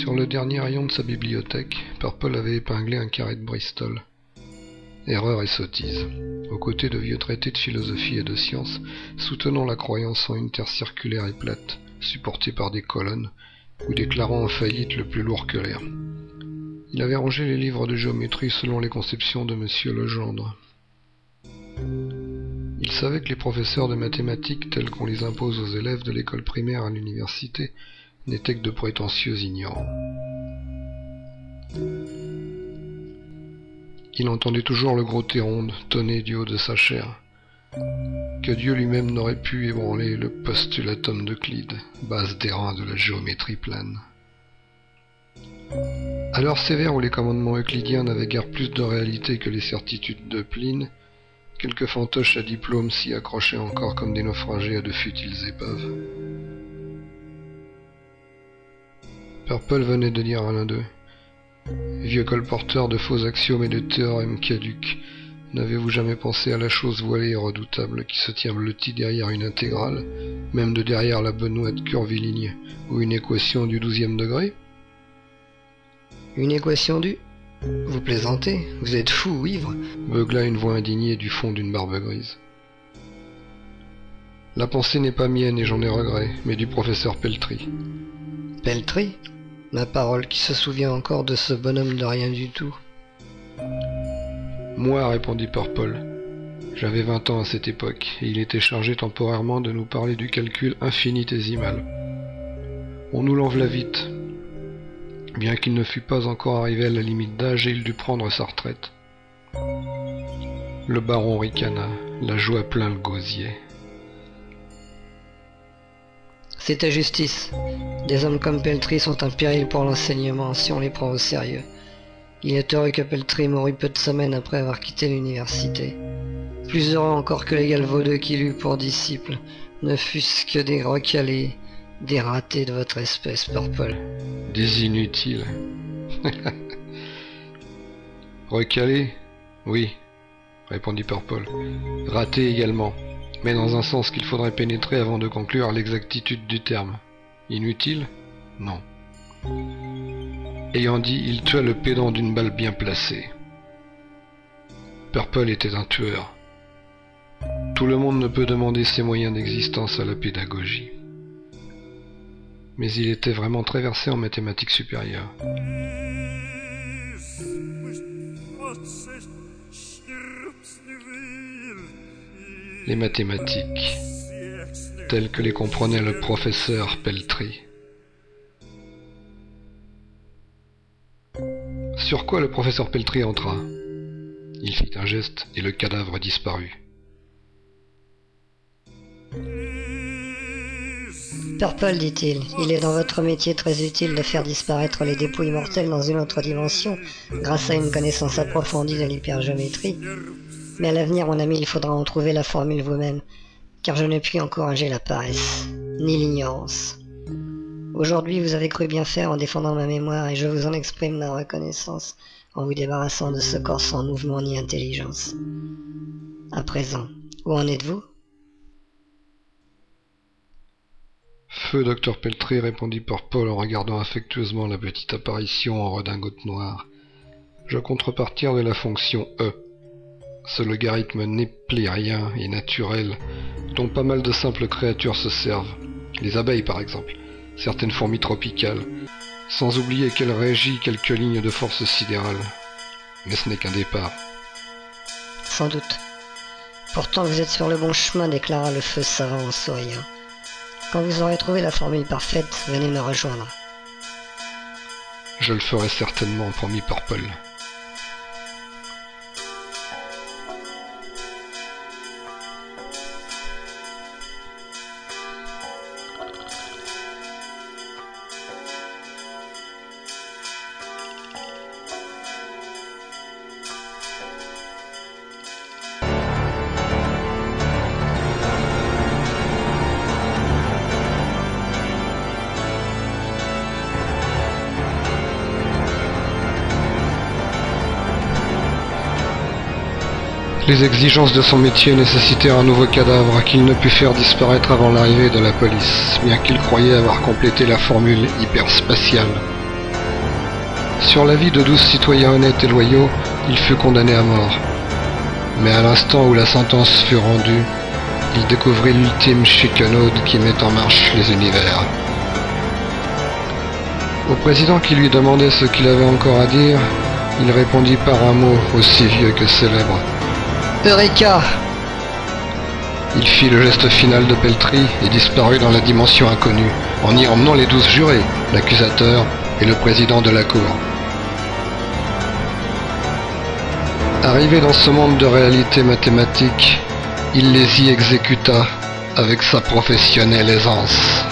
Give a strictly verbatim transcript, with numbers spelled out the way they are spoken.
Sur le dernier rayon de sa bibliothèque, Purple avait épinglé un carré de Bristol. Erreur et sottise. Aux côtés de vieux traités de philosophie et de science, soutenant la croyance en une terre circulaire et plate, supportée par des colonnes, ou déclarant en faillite le plus lourd que l'air. Il avait rangé les livres de géométrie selon les conceptions de Monsieur Legendre. Il savait que les professeurs de mathématiques, tels qu'on les impose aux élèves de l'école primaire à l'université, n'étaient que de prétentieux ignorants. Il entendait toujours le gros Théronde tonner du haut de sa chair. Que Dieu lui-même n'aurait pu ébranler le postulatum d'Euclide, base des reins de la géométrie plane. À l'heure sévère où les commandements euclidiens n'avaient guère plus de réalité que les certitudes de Pline, quelques fantoches à diplôme s'y accrochaient encore comme des naufragés à de futiles épaves. Purple venait de dire à l'un d'eux: « Vieux colporteur de faux axiomes et de théorèmes caducs, n'avez-vous jamais pensé à la chose voilée et redoutable qui se tient blottie derrière une intégrale, même de derrière la benoîte curviligne, ou une équation du douzième degré ?» Une équation du... Vous plaisantez, vous êtes fou ou ivre, beugla une voix indignée du fond d'une barbe grise. La pensée n'est pas mienne et j'en ai regret, mais du professeur Peltry. Peltry ? Ma parole, qui se souvient encore de ce bonhomme de rien du tout. Moi, répondit Purple. J'avais vingt ans à cette époque, et il était chargé temporairement de nous parler du calcul infinitésimal. On nous l'envela vite. Bien qu'il ne fût pas encore arrivé à la limite d'âge, et il dut prendre sa retraite. Le baron ricana, la joie plein le gosier. C'est ta justice. Des hommes comme Peltry sont un péril pour l'enseignement si on les prend au sérieux. Il est heureux que Peltry mourut peu de semaines après avoir quitté l'université. Plus heureux encore que les galvaudeux qu'il eut pour disciples, ne fût-ce que des recalés, des ratés de votre espèce, Purple. Des inutiles. Recalés ? Oui, répondit Purple. Ratés également, mais dans un sens qu'il faudrait pénétrer avant de conclure à l'exactitude du terme. Inutile ? Non. Ayant dit, il tua le pédant d'une balle bien placée. Purple était un tueur. Tout le monde ne peut demander ses moyens d'existence à la pédagogie. Mais il était vraiment très versé en mathématiques supérieures. Les mathématiques, telles que les comprenait le professeur Peltry. Sur quoi le professeur Peltry entra. Il fit un geste et le cadavre disparut. Purple, dit-il, il est dans votre métier très utile de faire disparaître les dépouilles mortelles dans une autre dimension, grâce à une connaissance approfondie de l'hypergéométrie. Mais à l'avenir, mon ami, il faudra en trouver la formule vous-même, car je ne puis encourager la paresse, ni l'ignorance. Aujourd'hui, vous avez cru bien faire en défendant ma mémoire, et je vous en exprime ma reconnaissance en vous débarrassant de ce corps sans mouvement ni intelligence. À présent, où en êtes-vous ? Feu docteur Peltry, répondit Purple en regardant affectueusement la petite apparition en redingote noire. Je compte repartir de la fonction E. Ce logarithme néplérien et naturel, dont pas mal de simples créatures se servent. Les abeilles par exemple, certaines fourmis tropicales, sans oublier qu'elles régit quelques lignes de force sidérale. Mais ce n'est qu'un départ. Sans doute. Pourtant vous êtes sur le bon chemin, déclara le feu savant en souriant. Quand vous aurez trouvé la formule parfaite, venez me rejoindre. Je le ferai certainement, promis Purple. Les exigences de son métier nécessitèrent un nouveau cadavre qu'il ne put faire disparaître avant l'arrivée de la police, bien qu'il croyait avoir complété la formule hyperspatiale. Sur l'avis de douze citoyens honnêtes et loyaux, il fut condamné à mort. Mais à l'instant où la sentence fut rendue, il découvrit l'ultime chicanaude qui met en marche les univers. Au président qui lui demandait ce qu'il avait encore à dire, il répondit par un mot aussi vieux que célèbre. Eureka! Il fit le geste final de Peltry et disparut dans la dimension inconnue, en y emmenant les douze jurés, l'accusateur et le président de la cour. Arrivé dans ce monde de réalité mathématique, il les y exécuta avec sa professionnelle aisance.